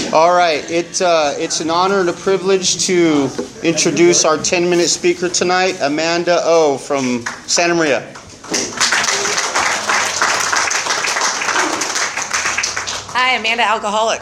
All right, it's an honor and a privilege to introduce our 10-minute speaker tonight, Amanda O. from Santa Maria. Hi, Amanda, alcoholic.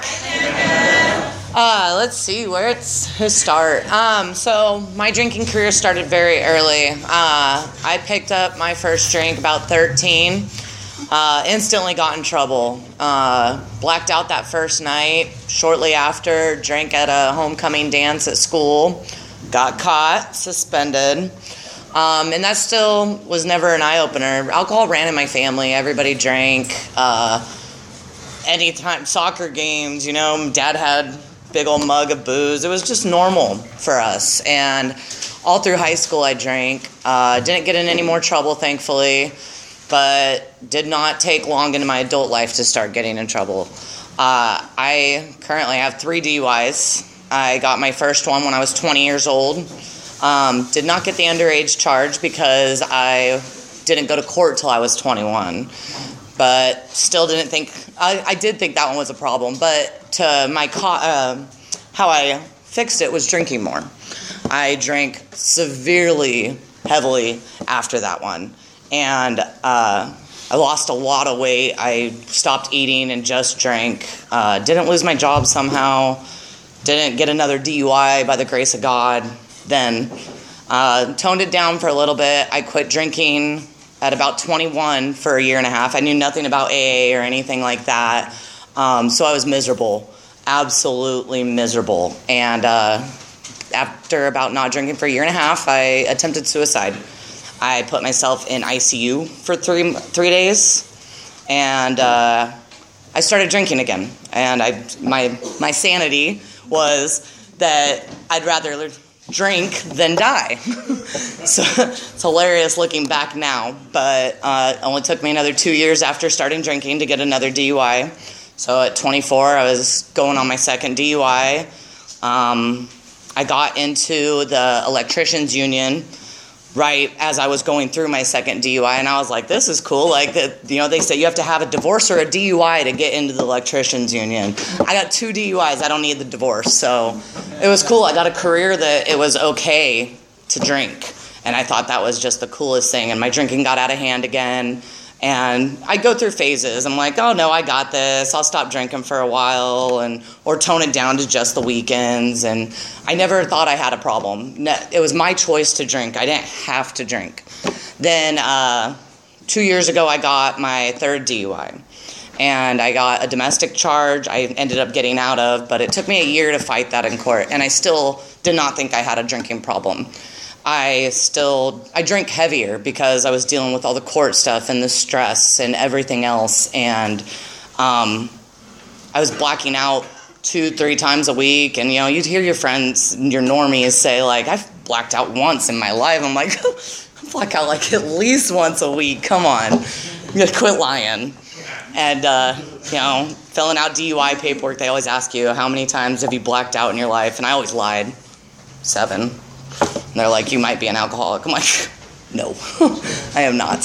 Let's see where to start. So my drinking career started very early. I picked up my first drink about 13. Instantly got in trouble. Blacked out that first night. Shortly after, drank at a homecoming dance at school. Got caught, suspended. And that still was never an eye-opener. Alcohol ran in my family. Everybody drank. Anytime, soccer games, Dad had big old mug of booze. It was just normal for us. And all through high school, I drank. Didn't get in any more trouble, thankfully. But did not take long into my adult life to start getting in trouble. I currently have 3 DUIs. I got my first one when I was 20 years old. Did not get the underage charge because I didn't go to court till I was 21. But still didn't think, I did think that one was a problem. But to my how I fixed it was drinking more. I drank severely, heavily after that one. And I lost a lot of weight. I stopped eating and just drank. Didn't lose my job somehow. Didn't get another DUI by the grace of God. Then toned it down for a little bit. I quit drinking at about 21 for a year and a half. I knew nothing about AA or anything like that. So I was miserable. Absolutely miserable. And after about not drinking for a year and a half, I attempted suicide. I put myself in ICU for three days, and I started drinking again. And my sanity was that I'd rather drink than die. So it's hilarious looking back now, but it only took me another 2 years after starting drinking to get another DUI. So at 24, I was going on my second DUI. I got into the electricians union right as I was going through my second DUI, and I was like, this is cool. Like, they say you have to have a divorce or a DUI to get into the electricians union. I got 2 DUIs. I don't need the divorce. So it was cool. I got a career that it was okay to drink, and I thought that was just the coolest thing. And my drinking got out of hand again, and I go through phases. I'm like, oh, no, I got this. I'll stop drinking for a while or tone it down to just the weekends. And I never thought I had a problem. It was my choice to drink. I didn't have to drink. Then 2 years ago, I got my third DUI. And I got a domestic charge I ended up getting out of, but it took me a year to fight that in court. And I still did not think I had a drinking problem. I drank heavier because I was dealing with all the court stuff and the stress and everything else. And I was blacking out 2-3 times a week. And, you'd hear your friends, your normies say, like, I've blacked out once in my life. I'm like, I black out like at least once a week. Come on. You gotta quit lying. And, filling out DUI paperwork, they always ask you, how many times have you blacked out in your life? And I always lied. 7. And they're like, you might be an alcoholic. I'm like, no, I am not.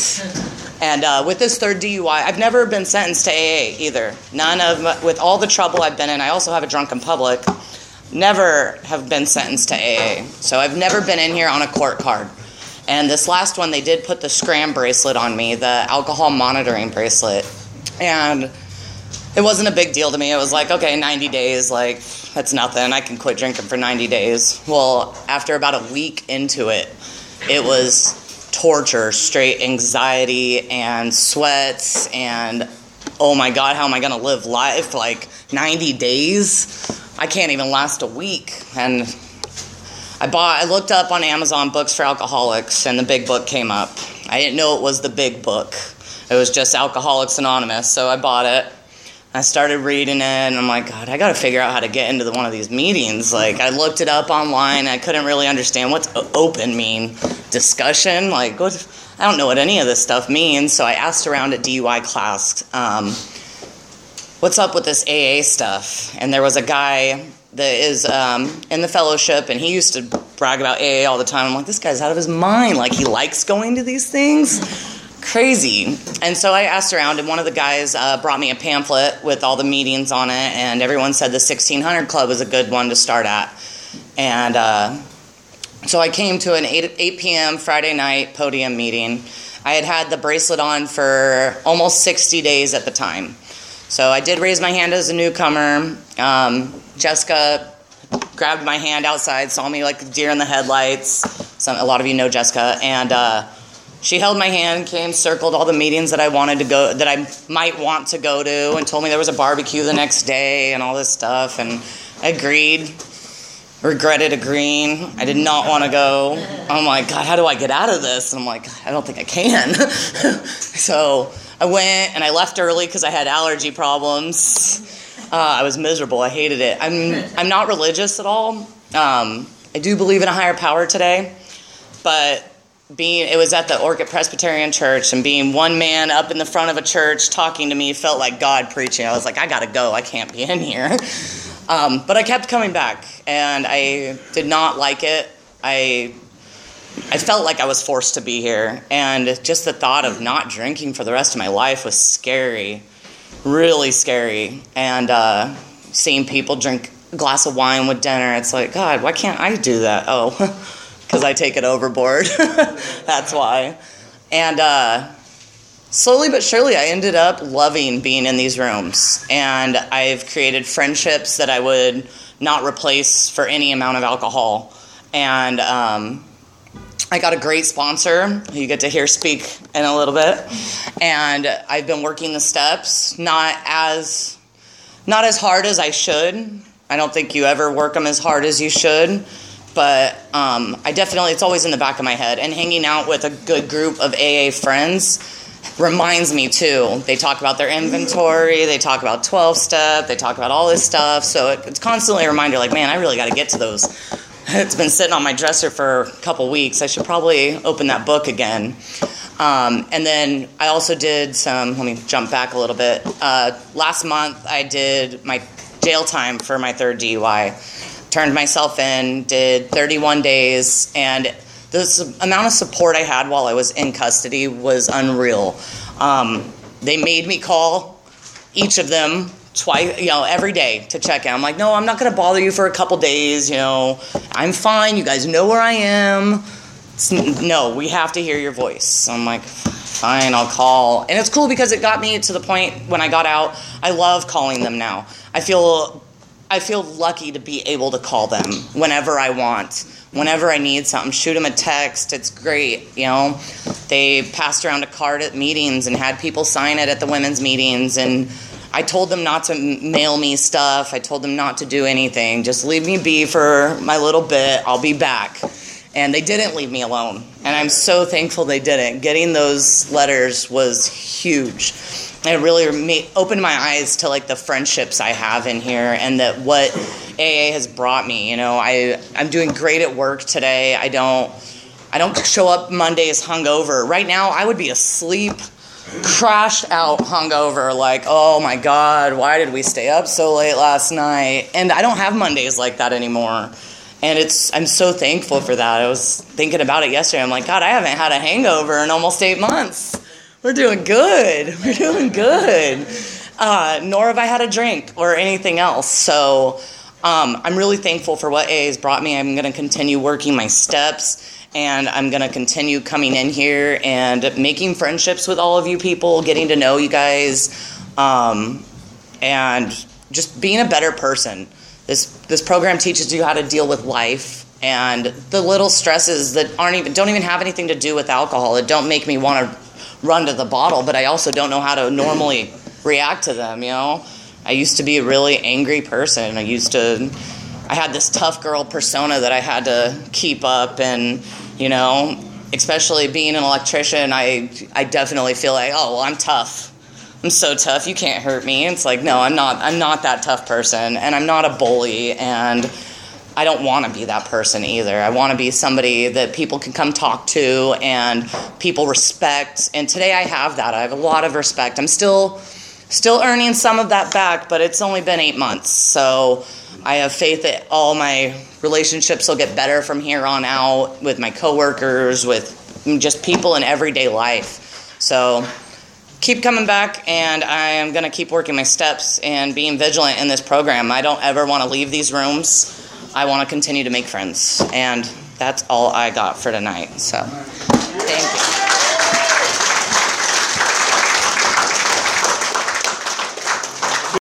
And with this third DUI, I've never been sentenced to AA either. With all the trouble I've been in, I also have a drunk in public, never have been sentenced to AA. So I've never been in here on a court card. And this last one, they did put the SCRAM bracelet on me, the alcohol monitoring bracelet. And it wasn't a big deal to me. It was like, okay, 90 days, like, that's nothing. I can quit drinking for 90 days. Well, after about a week into it, it was torture, straight anxiety and sweats and, oh my God, how am I going to live life? Like, 90 days? I can't even last a week. And I looked up on Amazon books for alcoholics, and the big book came up. I didn't know it was the big book. It was just Alcoholics Anonymous, so I bought it. I started reading it, and I'm like, God, I got to figure out how to get into one of these meetings. Like, I looked it up online. I couldn't really understand what's open mean. Discussion? Like, what? I don't know what any of this stuff means. So I asked around at DUI class, what's up with this AA stuff? And there was a guy that is in the fellowship, and he used to brag about AA all the time. I'm like, this guy's out of his mind. Like, he likes going to these things? crazy. And so I asked around, and one of the guys brought me a pamphlet with all the meetings on it, and everyone said the 1600 Club was a good one to start at. And so I came to an 8 p.m. Friday night podium meeting. I had the bracelet on for almost 60 days at the time. So I did raise my hand as a newcomer. Jessica grabbed my hand outside, saw me like a deer in the headlights. A lot of you know Jessica. And she held my hand, came, circled all the meetings that I wanted to go, that I might want to go to, and told me there was a barbecue the next day and all this stuff. And I agreed. Regretted agreeing. I did not want to go. I'm like, God, how do I get out of this? And I'm like, I don't think I can. So I went, and I left early because I had allergy problems. I was miserable. I hated it. I'm not religious at all. I do believe in a higher power today, but it was at the Orchid Presbyterian Church, and being one man up in the front of a church talking to me felt like God preaching. I was like, I gotta go. I can't be in here. But I kept coming back, and I did not like it. I felt like I was forced to be here, and just the thought of not drinking for the rest of my life was scary, really scary. And seeing people drink a glass of wine with dinner, it's like, God, why can't I do that? Oh, because I take it overboard. That's why. And slowly but surely, I ended up loving being in these rooms, and I've created friendships that I would not replace for any amount of alcohol. And I got a great sponsor who you get to hear speak in a little bit, and I've been working the steps, not as hard as I should. I don't think you ever work them as hard as you should, but I definitely, it's always in the back of my head. And hanging out with a good group of AA friends reminds me too. They talk about their inventory, they talk about 12-step, they talk about all this stuff. So it's constantly a reminder, like, man, I really got to get to those. It's been sitting on my dresser for a couple weeks. I should probably open that book again. And then I also did let me jump back a little bit. Last month I did my jail time for my third DUI. Turned myself in, did 31 days, and the amount of support I had while I was in custody was unreal. They made me call each of them twice, every day to check in. I'm like, no, I'm not going to bother you for a couple days. I'm fine. You guys know where I am. No, we have to hear your voice. So I'm like, fine, I'll call. And it's cool because it got me to the point when I got out. I love calling them now. I feel lucky to be able to call them whenever I want. Whenever I need something, shoot them a text. It's great, They passed around a card at meetings and had people sign it at the women's meetings. And I told them not to mail me stuff. I told them not to do anything. Just leave me be for my little bit. I'll be back. And they didn't leave me alone. And I'm so thankful they didn't. Getting those letters was huge. It really opened my eyes to the friendships I have in here, and that what AA has brought me. I'm doing great at work today. I don't show up Mondays hungover. Right now, I would be asleep, crashed out hungover, like, oh my God, why did we stay up so late last night? And I don't have Mondays like that anymore. And I'm so thankful for that. I was thinking about it yesterday. I'm like, God, I haven't had a hangover in almost 8 months. We're doing good. We're doing good. Nor have I had a drink or anything else. So I'm really thankful for what AA has brought me. I'm going to continue working my steps, and I'm going to continue coming in here and making friendships with all of you people, getting to know you guys, and just being a better person. This program teaches you how to deal with life and the little stresses that don't even have anything to do with alcohol. It don't make me want to run to the bottle, but I also don't know how to normally react to them. I used to be a really angry person. I had this tough girl persona that I had to keep up, and especially being an electrician, I definitely feel like, oh well, I'm tough. I'm so tough, you can't hurt me. It's like, no, I'm not that tough person, and I'm not a bully, and I don't want to be that person either. I want to be somebody that people can come talk to and people respect. And today I have that. I have a lot of respect. I'm still earning some of that back, but it's only been 8 months. So I have faith that all my relationships will get better from here on out with my coworkers, with just people in everyday life. So keep coming back, and I am going to keep working my steps and being vigilant in this program. I don't ever want to leave these rooms. I want to continue to make friends, and that's all I got for tonight. So thank you.